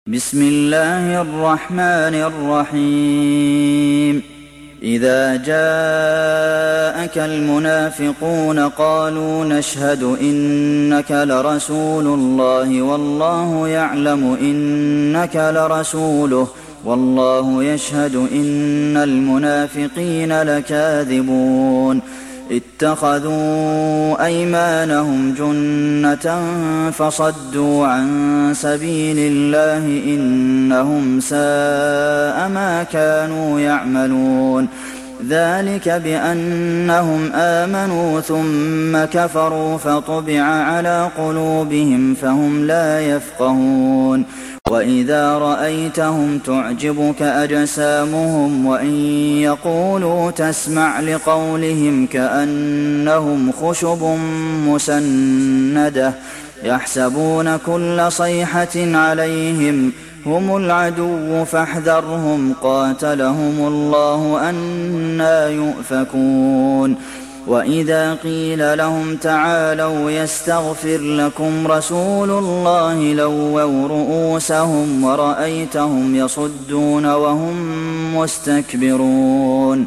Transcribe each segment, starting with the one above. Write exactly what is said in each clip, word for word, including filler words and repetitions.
بسم الله الرحمن الرحيم إذا جاءك المنافقون قالوا نشهد إنك لرسول الله والله يعلم إنك لرسوله والله يشهد إن المنافقين لكاذبون اتخذوا أيمانهم جنة فصدوا عن سبيل الله إنهم ساء ما كانوا يعملون ذلك بأنهم آمنوا ثم كفروا فطبع على قلوبهم فهم لا يفقهون وإذا رأيتهم تعجبك أجسامهم وإن يقولوا تسمع لقولهم كأنهم خشب مسندة يحسبون كل صيحة عليهم هم العدو فاحذرهم قاتلهم الله أنى يؤفكون وإذا قيل لهم تعالوا يستغفر لكم رسول الله لووا رؤوسهم ورأيتهم يصدون وهم مستكبرون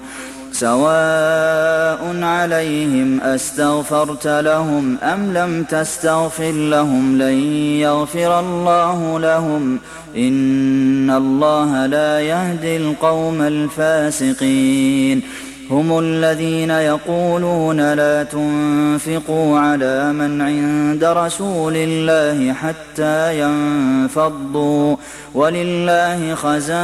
سواء عليهم أستغفرت لهم أم لم تستغفر لهم لن يغفر الله لهم إن الله لا يهدي القوم الفاسقين هم الذين يقولون لا تنفقوا على من عند رسول الله حتى ينفضوا ولله خزائن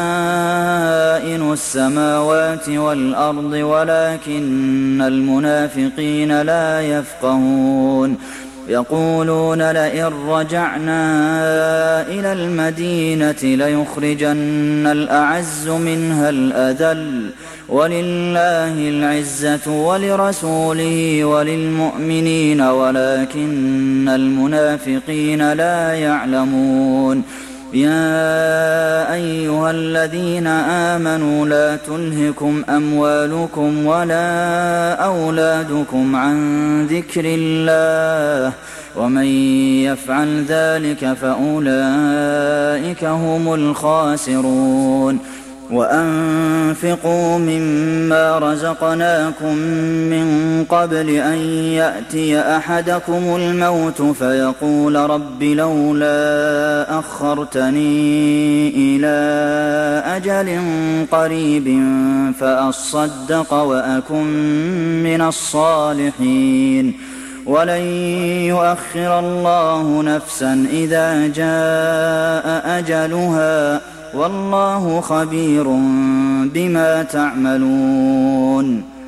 السماوات والأرض ولكن المنافقين لا يفقهون يقولون لئن رجعنا إلى المدينة ليخرجن الأعز منها الأذل ولله العزة ولرسوله وللمؤمنين ولكن المنافقين لا يعلمون يا أيها الذين آمنوا لا تلهكم أموالكم ولا أولادكم عن ذكر الله ومن يفعل ذلك فأولئك هم الخاسرون وأنفقوا مما رزقناكم من قبل أن يأتي أحدكم الموت فيقول رب لولا أخرتني إلى أجل قريب فأصدق وأكن من الصالحين ولن يؤخر الله نفسا إذا جاء أجلها والله خبير بما تعملون